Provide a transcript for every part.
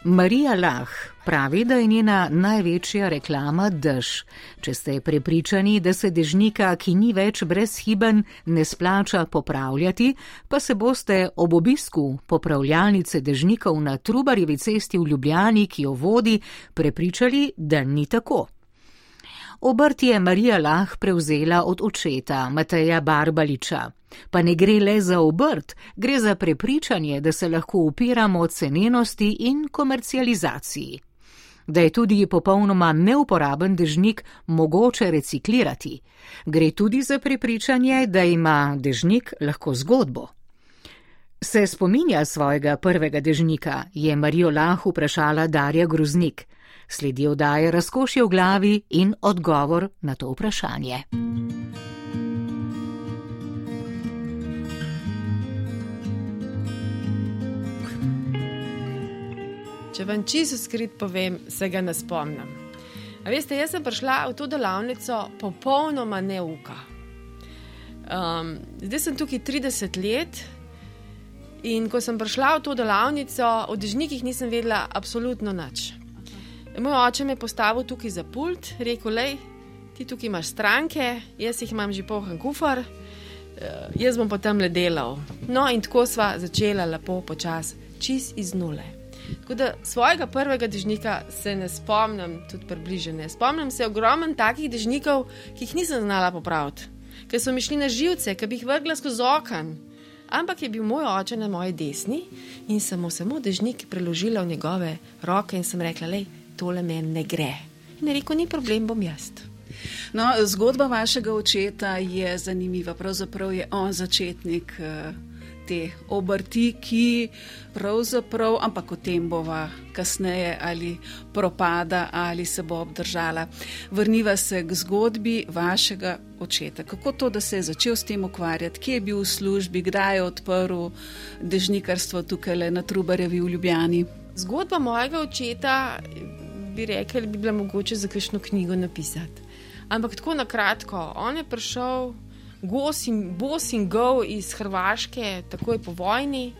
Marija Lah pravi, da je njena največja reklama dež. Če ste prepričani, da se dežnika, ki ni več brezhiben, ne splača popravljati, pa se boste ob obisku popravljalnice dežnikov na Trubarjevi cesti v Ljubljani, ki jo vodi, prepričali, da ni tako. Obrt je Marija Lah prevzela od očeta Mateja Barbaliča. Pa ne gre le za obrt, gre za prepričanje, da se lahko upiramo cenenosti in komercializaciji. Da je tudi popolnoma neuporaben dežnik mogoče reciklirati. Gre tudi za prepričanje, da ima dežnik lahko zgodbo. Se spominja svojega prvega dežnika, je Marijo Lah vprašala Darja Groznik. Sledi oddaja Razkošje v glavi in odgovor na to vprašanje. Če vam čisto skrit povem, se ga ne spomnim. A veste, jaz sem prišla v to delavnico popolnoma neuka. Zdaj sem tukaj 30 let in ko sem prišla v to delavnico, o dežnikih nisem vedela absolutno nič. Moj oče me je postavil tukaj za pult, rekel, lej, ti tukaj imaš stranke, jaz jih imam že poln kufer, jaz bom potem le delal. No in tako sva začela lepo počas, čist iz nule. Tako da svojega prvega dežnika se ne spomnim tudi približene. Spomnim se ogromen takih dežnikov, ki jih nisem znala popraviti, ker so mi šli na živce, ker bi jih vrgla skozi okno. Ampak je bil moj oče na moji desni in sem mu samo dežnik preložila v njegove roke in sem rekla, lej, tole meni ne gre. In je rekel, ni problem, bom jaz. No, zgodba vašega očeta je zanimiva. Pravzaprav je on začetnik te obrti, ki pravzaprav, ampak o tem bova kasneje ali propada ali se bo obdržala. Vrniva se k zgodbi vašega očeta. Kako to, da se je začel s tem ukvarjati? Kje je bil v službi? Kdaj je odprl dežnikarstvo tukaj na Trubarjevi v Ljubljani? Zgodba mojega očeta, bi rekel, bi bila mogoče za kakšno knjigo napisati. Ampak tako na kratko, on je prišel bos in gol iz Hrvaške takoj po vojni,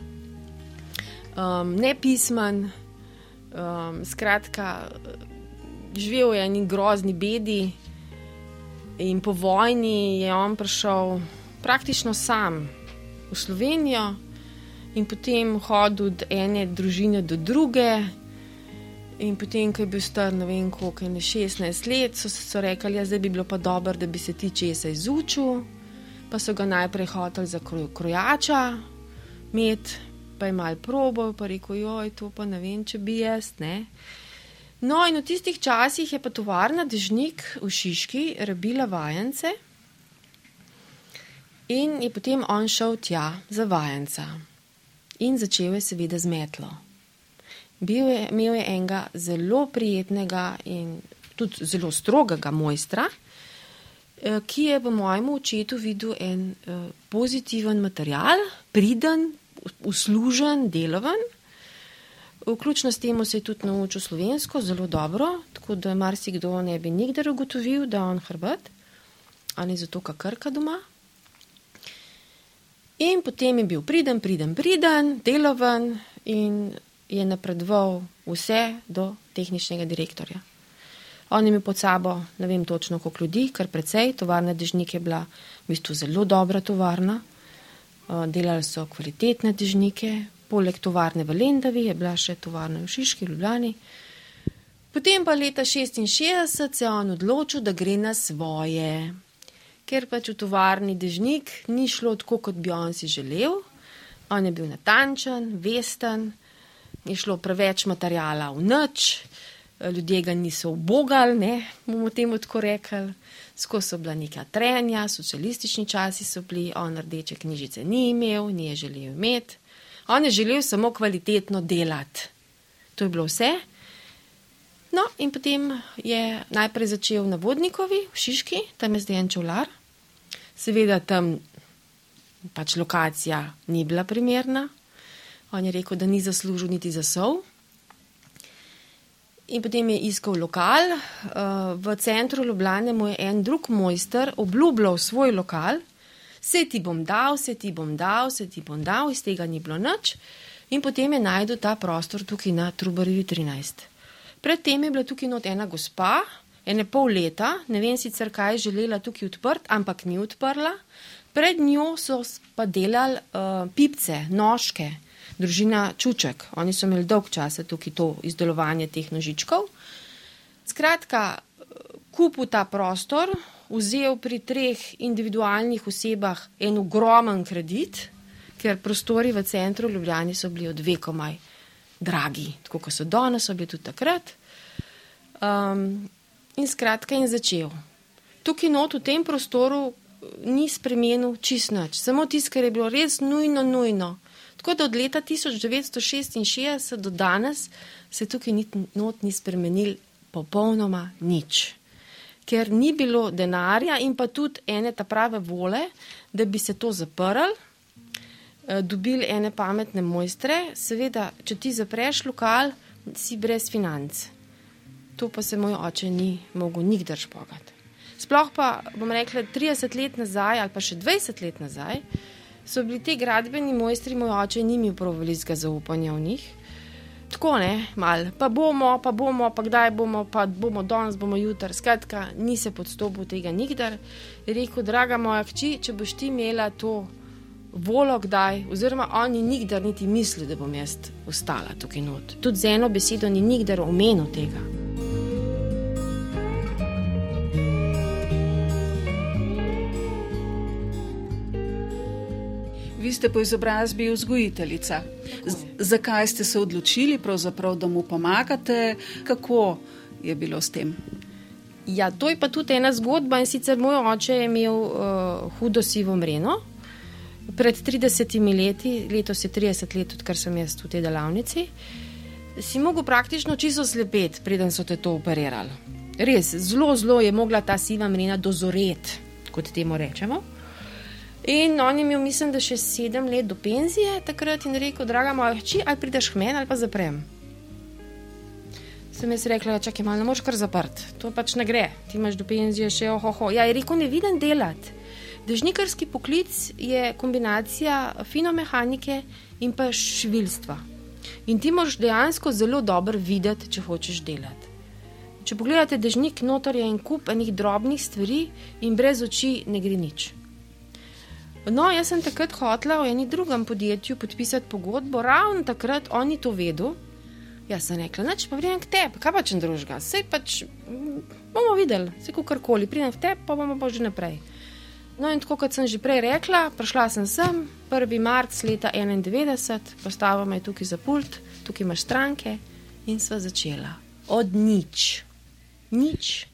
nepismen, skratka, živel je eni grozni bedi in po vojni je on prišel praktično sam v Slovenijo in potem hodil od ene družine do druge in potem, ko je bil star, ne vem koliko, 16 let, so rekli, ja, zdaj bi bilo pa dobro, da bi se ti česa izučil, pa so ga najprej hoteli za krojača imeti, pa je malo probal, pa rekel, joj, to pa ne vem, če bi jaz, ne. No, in v tistih časih je pa tovarna Dežnik v Šiški rabila vajence in je potem on šel tja za vajenca. In začel je seveda z metlo. Imel je enega zelo prijetnega in tudi zelo strogega mojstra, ki je v mojem očetu videl en pozitiven material, priden, uslužen, deloven. Vključno s temu se je tudi naučil slovensko zelo dobro, tako da marsikdo ne bi nikdar ugotovil, da on Hrvat, a ne zato, ka Krka doma. In potem je bil priden, deloven in je napredoval vse do tehničnega direktorja. On je imel pod sabo, ne vem točno koliko ljudi, kar precej, tovarna Dežnik je bila v bistvu zelo dobra tovarna, delali so kvalitetne dežnike, poleg tovarne v Lendavi je bila še tovarna v Šiški, Ljubljani. Potem pa leta 1966 se je on odločil, da gre na svoje, ker pač v tovarni Dežnik ni šlo tako, kot bi on si želel. On je bil natančen, vesten, je šlo preveč materijala v nič, ljudje ga niso ubogali, ne, bomo temu tako rekli. Skozi so bila neka trenja, socialistični časi so bili, on rdeče knjižice ni imel, ni je želel imeti. On je želel samo kvalitetno delati. To je bilo vse. No, in potem je najprej začel na Vodnikovi v Šiški, tam je zdaj en čevljar. Seveda tam pač lokacija ni bila primerna. On je rekel, da ni zaslužil niti za sol. In potem je iskal lokal. V centru Ljubljane mu je en drug mojster obljubljal svoj lokal. Se ti bom dal, iz tega ni bilo nič. In potem je najdel ta prostor tukaj na Trubarjevi 13. Predtem je bila tukaj not ena gospa, ene pol leta, ne vem sicer, kaj je želela tukaj odprt, ampak ni odprla. Pred njo so pa delali pipce, nožke, družina Čuček. Oni so imeli dolg časa tukaj to izdelovanje teh nožičkov. Skratka, kupil ta prostor, vzel pri 3 individualnih osebah en ogromen kredit, ker prostori v centru Ljubljani so bili od vekomaj dragi, tako kot so danes, so bili tudi takrat. In skratka in začel. Tukaj not v tem prostoru ni spremenil čist nič, samo tisto, kar je bilo res nujno. Tako da od leta 1966 do danes se tukaj not ni spremenil popolnoma nič. Ker ni bilo denarja in pa tudi ene ta prave vole, da bi se to zaprl, dobili ene pametne mojstre. Seveda, če ti zapreš lokal, si brez financ. To pa se moj oče ni mogel nikdar špogati. Sploh pa, bom rekla, 30 let nazaj ali pa še 20 let nazaj so bili ti gradbeni mojstri, moj oče ni imel prav velikega zaupanja v njih. Tako ne, mal, pa bomo, pa kdaj bomo, pa bomo danes, bomo jutri. Skratka, ni se podstopil tega nikdar. Je rekel, draga moja hči, če boš ti imela to volo kdaj, oziroma on ni nikdar niti mislil, da bom jaz ostala tukaj not. Tudi z eno besedo ni nikdar omenil tega. Vi ste po izobrazbi vzgojiteljica. Zakaj ste se odločili pravzaprav, da mu pomagate? Kako je bilo s tem? Ja, to je pa tudi ena zgodba, in sicer moj oče je imel hudo sivo mreno. Pred 30 leti, letos je 30 let, odkar sem jaz v tej delavnici, si mogel praktično čisto slepeti, preden so te to operirali. Res, zelo je mogla ta siva mrena dozoreti, kot temu rečemo. In on je imel, mislim, da še 7 let do penzije takrat in rekel, draga moja hči, ali prideš k meni ali pa zaprem. Sem jaz rekla, čakaj malo, ne moš kar zaprt, to pač ne gre, ti imaš do penzije še ohoho. Ja, je rekel, ne vidim delati. Dežnikarski poklic je kombinacija finomehanike in pa šivilstva. In ti moraš dejansko zelo dobro videti, če hočeš delati. Če pogledate dežnik, notor je en kup enih drobnih stvari in brez oči ne gre nič. No, jaz sem takrat hotela v eni drugem podjetju podpisati pogodbo, ravno takrat oni to vedel. Jaz sem rekla, nič, pa pridem k tebi, kaj pa če družga, sej pač bomo videli, sej kakorkoli, pridem k tebi, pa bomo pa že naprej. No in tako, kot sem že prej rekla, prišla sem sem, 1. marec leta 1991, postavila me tukaj za pult, tukaj imaš stranke in sva začela. Od nič. Nič.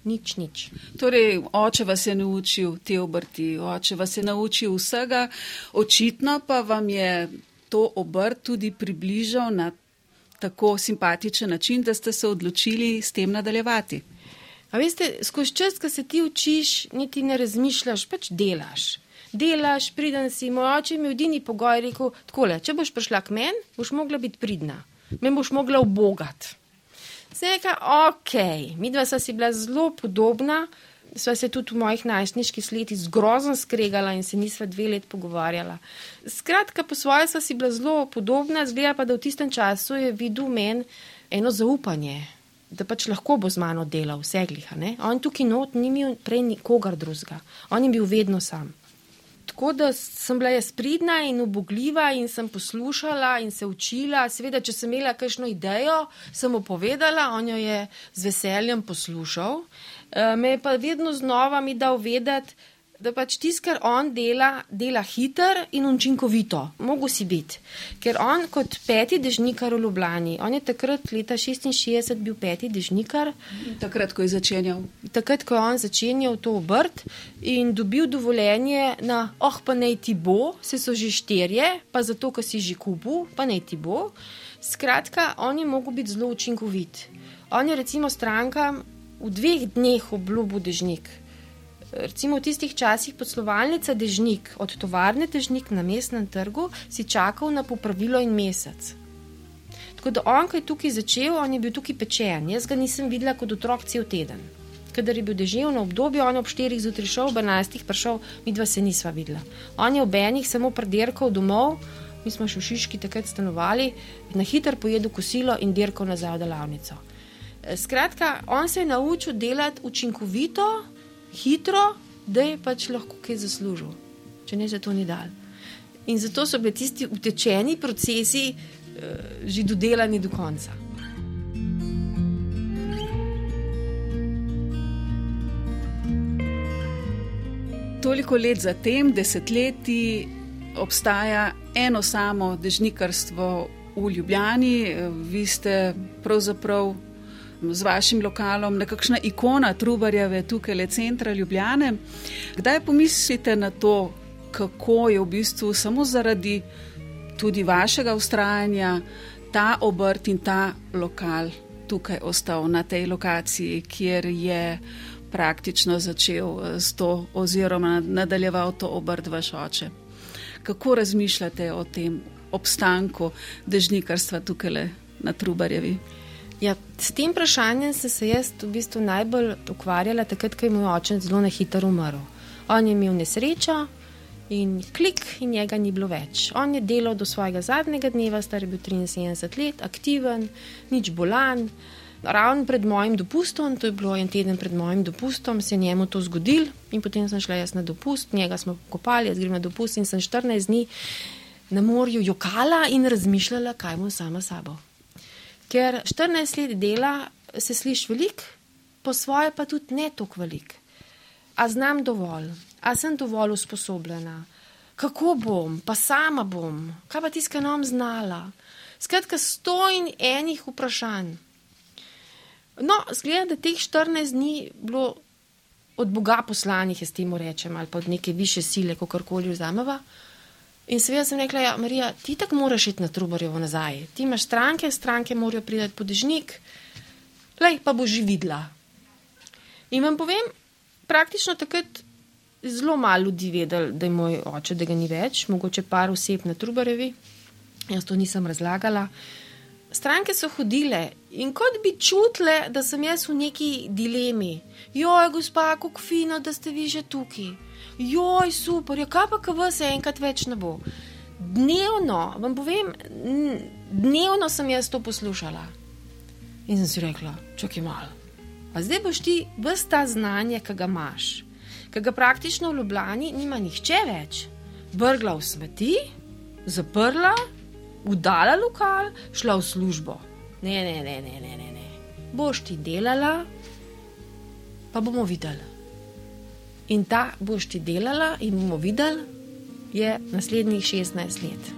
Torej, oče vas je naučil te obrti, oče vas je naučil vsega, očitno pa vam je to obrt tudi približal na tako simpatičen način, da ste se odločili s tem nadaljevati. A veste, skozi čas, ko se ti učiš, niti ne razmišljaš, pač delaš. Delaš, priden si, moj oče mi edini pogoj rekel, takole, če boš prišla k meni, boš mogla biti pridna, men boš mogla ubogati. Sem rekla, okej, midva sva si bila zelo podobna, sva se tudi v mojih najstniških letih grozno skregala in se nisva 2 let pogovarjala. Skratka, po svoje sva si bila zelo podobna, zgleda pa, da v tistem času je videl meni eno zaupanje, da pač lahko bo z mano delal vsegliha, ne? On tukaj not ni imel prej nikogar drugega, on je bil vedno sam. Tako da sem bila jaz pridna in ubogljiva in sem poslušala in se učila. Seveda, če sem imela kakšno idejo, sem mu povedala, on jo je z veseljem poslušal. Me je pa vedno znova mi dal vedeti, da pač tisto, kar on dela hiter in učinkovito. Mogo si biti. Ker on kot 5. dežnikar v Ljubljani, on je takrat leta 66 bil 5. dežnikar. Takrat, ko je začenjal. Takrat, ko je on začenjal to obrt in dobil dovoljenje na, pa naj ti bo, se so že 4, pa zato, ko si že kupil, pa naj ti bo. Skratka, on je mogel biti zelo učinkovit. On je recimo strankam v 2 dneh obljubil dežnik. Recimo v tistih časih poslovalnica Dežnik, od tovarne Dežnik na Mestnem trgu, si čakal na popravilo in mesec. Tako da on, ko je tukaj začel, on je bil tukaj pečen. Jaz ga nisem videla kot otrok cel teden. Kadar je bil deževno obdobje, on je ob 4 zjutraj šel, ob 11 prišel, midva se nisva videla. On je ob enih samo pridirkal domov, mi smo še v Šiški takrat stanovali, na hitro pojedel kosilo in dirkal nazaj v delavnico. Skratka, on se je naučil delati učinkovito, hitro, da je pač lahko kaj zaslužil, če ne se to ni dal. In zato so bili tisti utečeni procesi že dodelani do konca. Toliko let zatem, desetletji, obstaja eno samo dežnikarstvo v Ljubljani. Vi ste pravzaprav z vašim lokalom nekakšna ikona Trubarjeve tukaj centra Ljubljane. Kdaj pomislite na to, kako je v bistvu samo zaradi tudi vašega vztrajanja ta obrt in ta lokal tukaj ostal na tej lokaciji, kjer je praktično začel s to oziroma nadaljeval to obrt vaš oče? Kako razmišljate o tem obstanku dežnikarstva tukaj na Trubarjevi? Ja, s tem vprašanjem sem se jaz v bistvu najbolj ukvarjala takrat, ko je moj oče zelo na hitro umrl. On je imel nesrečo in klik in njega ni bilo več. On je delal do svojega zadnjega dneva, star je bil 73 let, aktiven, nič bolan. Ravno pred mojim dopustom, to je bilo en teden pred mojim dopustom, se je njemu to zgodil in potem sem šla jaz na dopust, njega smo kopali, jaz grem na dopust in sem 14 dni na morju jokala in razmišljala, kaj bom sama sabo. Ker 14 let dela se sliši veliko, po svoje pa tudi ne toliko veliko. A znam dovolj? A sem dovolj usposobljena? Kako bom? Pa sama bom? Kaj pa tiskaj nam znala? Skratka, 101 vprašanj. No, zgleda, da teh 14 dni bilo od Boga poslanih, jaz temu rečem, ali pa od neke više sile, kakorkoli vzameva. In seveda sem rekla, ja, Marija, ti tako moraš iti na Trubarjevo nazaj. Ti imaš stranke morajo priti po dežnik, lej, pa boš že videla. In vam povem, praktično takrat zelo malo ljudi vedel, da je moj oče, da ga ni več, mogoče par oseb na Trubarjevi, jaz to nisem razlagala. Stranke so hodile in kot bi čutile, da sem jaz v neki dilemi. Joj, gospa, kako fino, da ste vi že tukaj. Joj, super, ja, kaj pa, ko vas enkrat več ne bo. Dnevno, vam povem, dnevno sem jaz to poslušala. In sem si rekla, čakaj malo. A zdaj boš ti ves ta znanje, ki ga imaš, ki ga praktično v Ljubljani nima nihče več, vrgla v smeti, zaprla, udala lokal, šla v službo. Ne. Boš ti delala, pa bomo videli. In ta boš ti delala in bomo videli, je naslednjih 16 let.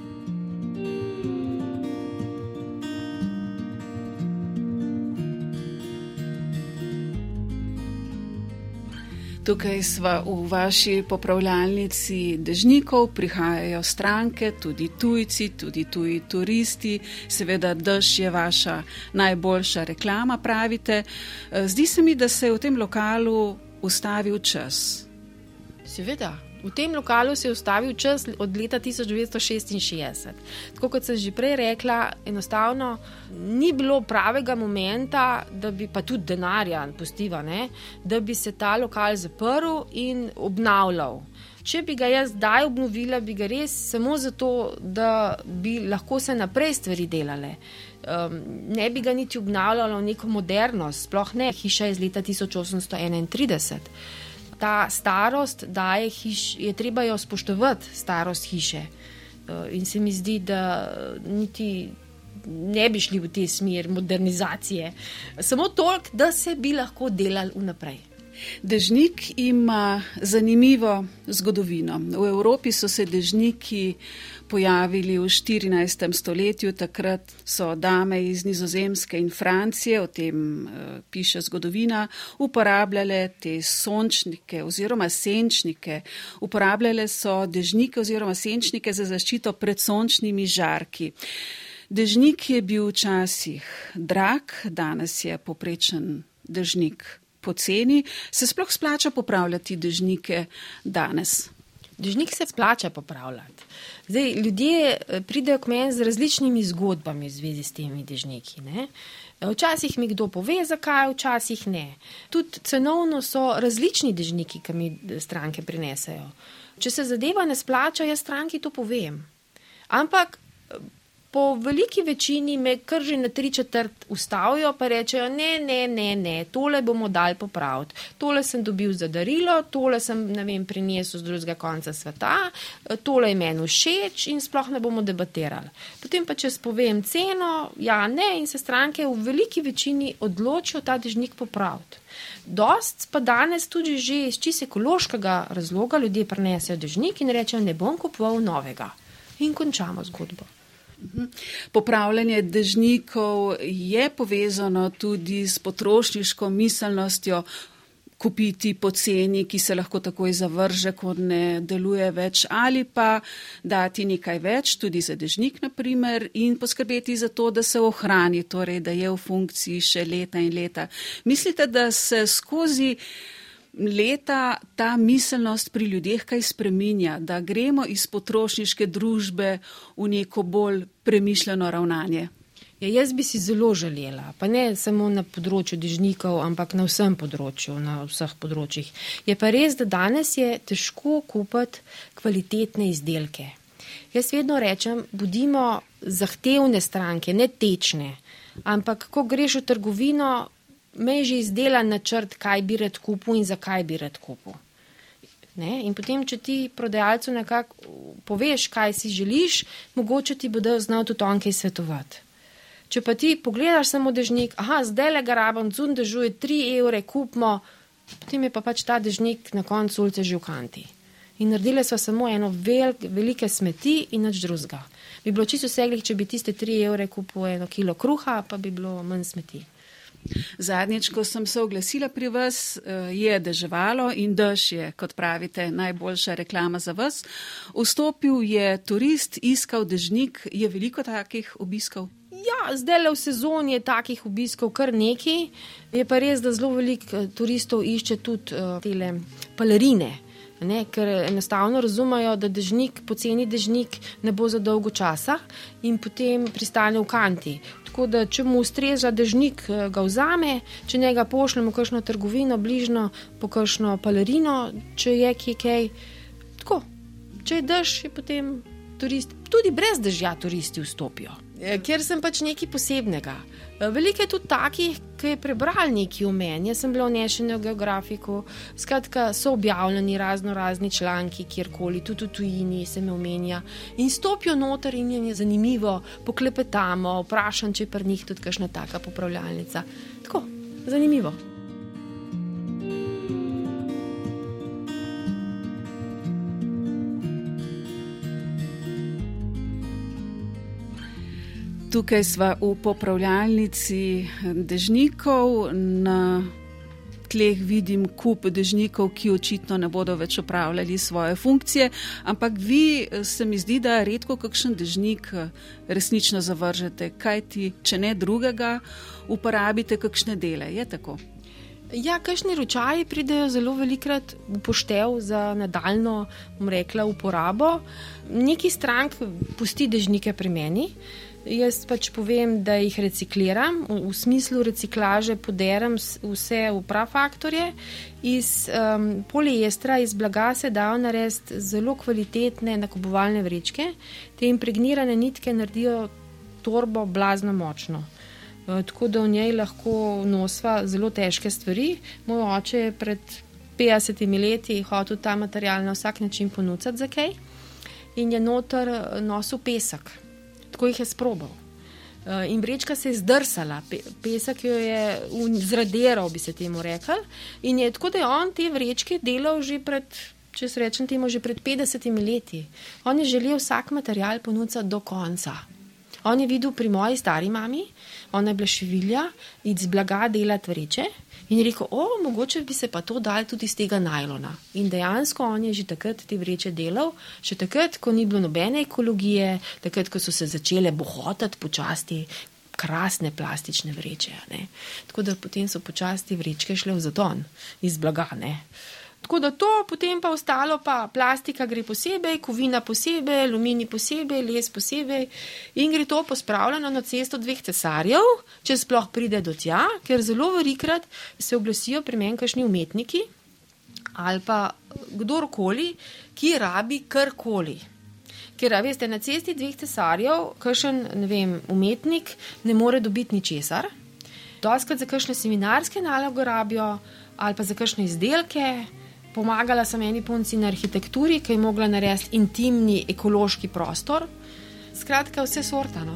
Tukaj sva v vaši popravljalnici dežnikov, prihajajo stranke, tudi tujci, tudi tuji turisti. Seveda dež je vaša najboljša reklama, pravite. Zdi se mi, da se je v tem lokalu ustavil čas. Seveda, v tem lokalu se je ustavil čas od leta 1966. Tako kot sem že prej rekla, enostavno ni bilo pravega momenta, da bi pa tudi denarja pustiva, ne, da bi se ta lokal zaprl in obnavljal. Če bi ga jaz zdaj obnovila, bi ga res samo zato, da bi lahko se naprej stvari delale. Ne bi ga niti obnavljalo neko modernost, sploh ne. Hiša je iz leta 1831. Ta starost daje je treba jo spoštovati, starost hiše. In se mi zdi, da niti ne bi šli v te smer modernizacije. Samo toliko, da se bi lahko delali vnaprej. Dežnik ima zanimivo zgodovino. V Evropi so se dežniki pojavili v 14. stoletju, takrat so dame iz Nizozemske in Francije, o tem piše zgodovina, uporabljale te sončnike oziroma senčnike. Uporabljale so dežnike oziroma senčnike za zaščito pred sončnimi žarki. Dežnik je bil včasih drag, danes je povprečen dežnik poceni. Se sploh splača popravljati dežnike danes? Dežnik se splača popravljati. Zdaj, ljudje pridejo k meni z različnimi zgodbami v zvezi s temi dežniki, ne? Včasih mi kdo pove, zakaj, včasih ne. Tudi cenovno so različni dežniki, ki mi stranke prinesejo. Če se zadeva ne splača, jaz stranki to povem. Ampak po veliki večini me kar že na 3/4 ustavijo, pa rečejo, ne, tole bomo dali popraviti. Tole sem dobil za darilo, tole sem, prinesel z drugega konca sveta, tole je meni všeč in sploh ne bomo debatirali. Potem pa, če spovem ceno, in se stranke v veliki večini odločijo ta dežnik popraviti. Dost pa danes tudi že iz čisto ekološkega razloga ljudje prinesejo dežnik in rečejo, ne bom kupoval novega. In končamo zgodbo. Popravljanje dežnikov je povezano tudi s potrošniško miselnostjo kupiti poceni, ki se lahko takoj zavrže, ko ne deluje več, ali pa dati nekaj več, tudi za dežnik naprimer, in poskrbeti za to, da se ohrani, torej da je v funkciji še leta in leta. Mislite, da se skozi leta ta miselnost pri ljudeh kaj spreminja, da gremo iz potrošniške družbe v neko bolj premišljeno ravnanje? Jaz bi si zelo želela, pa ne samo na področju dežnikov, ampak na vsem področju, na vseh področjih. Je pa res, da danes je težko kupiti kvalitetne izdelke. Jaz vedno rečem, bodimo zahtevne stranke, ne tečne, ampak ko greš v trgovino, me je že izdelan načrt, kaj bi rad kupil in zakaj bi rad kupil. In potem, če ti prodajalcu nekako poveš, kaj si želiš, mogoče ti bodo znal tudi on kaj svetovati. Če pa ti pogledaš samo dežnik, zdaj le ga rabim, zun dežuje 3 evre, kupimo, potem je pa pač ta dežnik na koncu ulice že v kanti. In naredile so samo eno velike smeti in nič drugega. Bi bilo čisto vseglih, če bi tiste 3 evre kupil 1 kilo kruha, pa bi bilo manj smeti. Zadnjič, ko sem se oglasila pri vas, je deževalo in dež je, kot pravite, najboljša reklama za vas. Vstopil je turist, iskal dežnik, je veliko takih obiskov? Zdaj le v sezoni je takih obiskov kar nekaj. Je pa res, da zelo veliko turistov išče tudi tele palerine, ker enostavno razumejo, da dežnik, poceni dežnik ne bo za dolgo časa in potem pristane v kanti. Tako da, če mu ustreza dežnik, ga vzame, če njega pošljemo v kakšno trgovino bližno, po kakšno palerino, če je kaj. Tako, če je dež, je potem turist, tudi brez dežja turisti vstopijo. Ker sem pač nekaj posebnega. Veliko je tudi takih, ki je prebral nekaj o meni. Jaz sem bila v National Geographicu, skratka so objavljeni razni članki, kjerkoli, tudi v tujini se me omenja. In stopijo noter in je zanimivo, poklepetamo, vprašam, če je pri njih tudi kakšna taka popravljalnica. Tako, zanimivo. Tukaj sva v popravljalnici dežnikov, na tleh vidim kup dežnikov, ki očitno ne bodo več opravljali svoje funkcije, ampak vi, se mi zdi, da redko kakšen dežnik resnično zavržete, kajti, če ne drugega, uporabite kakšne dele, je tako? Kakšni ročaji pridejo zelo velikrat v poštev za nadaljno, uporabo. Nekaj strank pusti dežnike pri meni. Jaz pač povem, da jih recikliram, v smislu reciklaže poderam vse v prafaktorje. Iz poliestra, iz blaga se dajo narediti zelo kvalitetne nakupovalne vrečke. Te impregnirane nitke naredijo torbo blazno močno. Tako da v njej lahko nosva zelo težke stvari. Moj oče je pred 50 leti hotel ta material na vsak način ponucati za kaj in je noter nosil pesek. Tako jih je sprobal. In vrečka se je zdrsala, pesek jo je zradiral, bi se temu rekli. In je tako, da je on te vrečke delal že pred, če se rečem temu, že pred 50 leti. On je želel vsak material ponucati do konca. On je videl pri moji stari mami, ona je bila šivilja, iz blaga delati vreče in je rekel, mogoče bi se pa to dal tudi iz tega najlona. In dejansko on je že takrat te vreče delal, še takrat, ko ni bilo nobene ekologije, takrat, ko so se začele bohotati počasti krasne plastične vreče. Tako da potem so počasti vrečke šle v zaton iz blaga. Tako da to, potem pa ostalo pa plastika gre posebej, kovina posebej, aluminij posebej, les posebej in gre to pospravljeno na cesto 2 cesarjev, če sploh pride do tja, ker zelo velikrat se oglasijo pri meni kakšni umetniki ali pa kdorkoli, ki rabi karkoli. Ker, veste, na cesti 2 cesarjev, kakšen, umetnik ne more dobiti ničesar. Dostikrat za kakšne seminarske naloge rabijo ali pa za kakšne izdelke. Pomagala sem eni punci na arhitekturi, ki je mogla narediti intimni ekološki prostor. Skratka, vse sortano.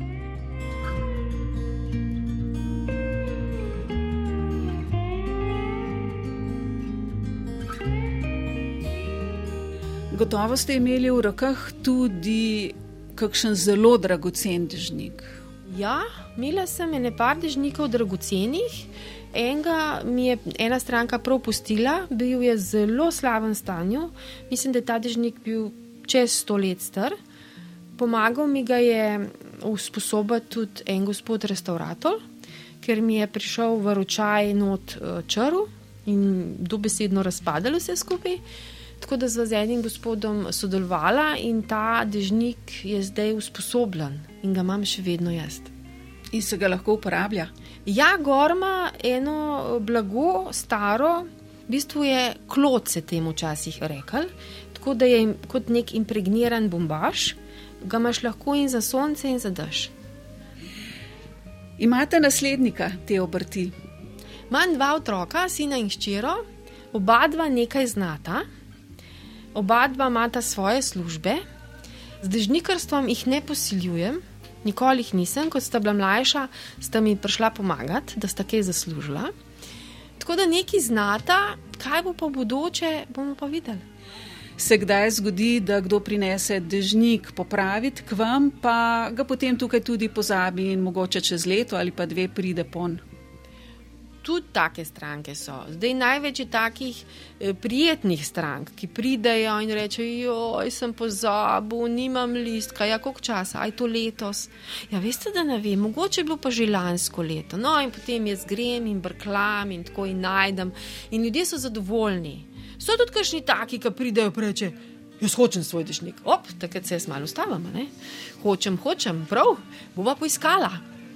Gotovo ste imeli v rokah tudi kakšen zelo dragocen dežnik. Ja, imela sem par dežnikov dragocenih. Enega mi je ena stranka prav pustila, bil je zelo slaven stanju. Mislim, da je ta dežnik bil čez 100 let star. Pomagal mi ga je usposobiti tudi en gospod restaurator, ker mi je prišel v ročaj not črv in dobesedno razpadalo vse skupaj. Tako da z enim gospodom sodelovala in ta dežnik je zdaj usposobljen in ga imam še vedno jaz. In se ga lahko uporablja? Ja, gor ima eno blago, staro, v bistvu je klot, se temu včasih rekel, tako da je kot nek impregniran bombaž, ga imaš lahko in za sonce in za dež. Imate naslednika te obrti? Imam 2 otroka, sina in hčero, oba nekaj znata. Oba imata svoje službe, z dežnikarstvom jih ne posiljujem, nikoli jih nisem, kot sta bila mlajša, sta mi prišla pomagati, da sta kaj zaslužila. Tako da nekaj znata, kaj bo pa v bodoče, bomo pa videli. Se kdaj zgodi, da kdo prinese dežnik popraviti k vam, pa ga potem tukaj tudi pozabi in mogoče čez leto ali pa 2 pride pon? Tudi take stranke so. Zdaj največ je takih prijetnih strank, ki pridejo in rečejo, joj, sem pozabil, nimam listka, ja, koliko časa, aj to letos. Ja, veste, da ne vem, mogoče je bilo pa že lansko leto. No, in potem jaz grem in brklam in tako in najdem. In ljudje so zadovoljni. So tudi kakšni taki, ki pridejo in reče, jaz hočem svoj dežnik. Takrat se jaz malo ustavim, ne? Hočem, prav, bova poiskala.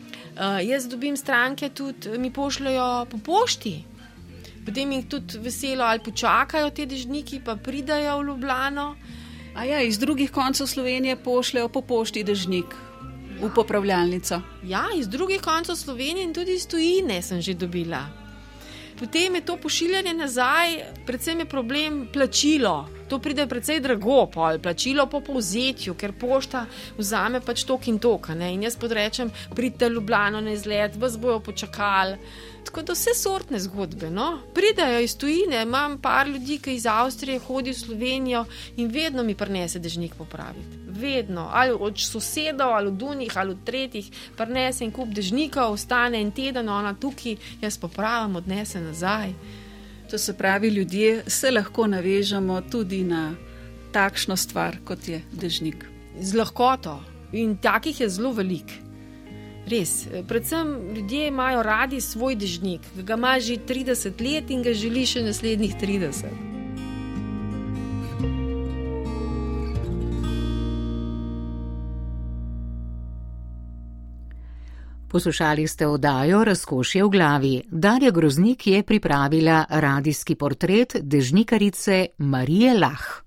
Jaz dobim stranke tudi, mi pošljajo po pošti. Potem jih tudi veselo ali počakajo te dežniki, pa pridajo v Ljubljano. A ja, iz drugih koncev Slovenije pošljajo po pošti dežnik v popravljalnico. Ja, iz drugih koncev Slovenije in tudi iz tujine sem že dobila. Potem je to pošiljanje nazaj, predvsem je problem plačilo. To pride precej drago, plačilo po povzetju, ker pošta vzame pač tok in tok. In jaz podrečem, pridite v Ljubljano na izlet, vas bojo počakali. Tako da vse sortne zgodbe, no. Pridajo iz tujine, imam par ljudi, ki iz Avstrije hodi v Slovenijo in vedno mi prinese dežnik popraviti. Vedno, ali od sosedov, ali od unih, ali od tretjih, prinese en kup dežnikov, ostane en teden, ona tukaj, jaz popravim, odnese nazaj. To se pravi, ljudje se lahko navežemo tudi na takšno stvar, kot je dežnik. Z lahkoto. In takih je zelo veliko. Res. Predvsem ljudje imajo radi svoj dežnik, ki ga ima že 30 let in ga želi še naslednjih 30. Poslušali ste oddajo Razkošje v glavi. Darja Groznik je pripravila radijski portret dežnikarice Marije Lah.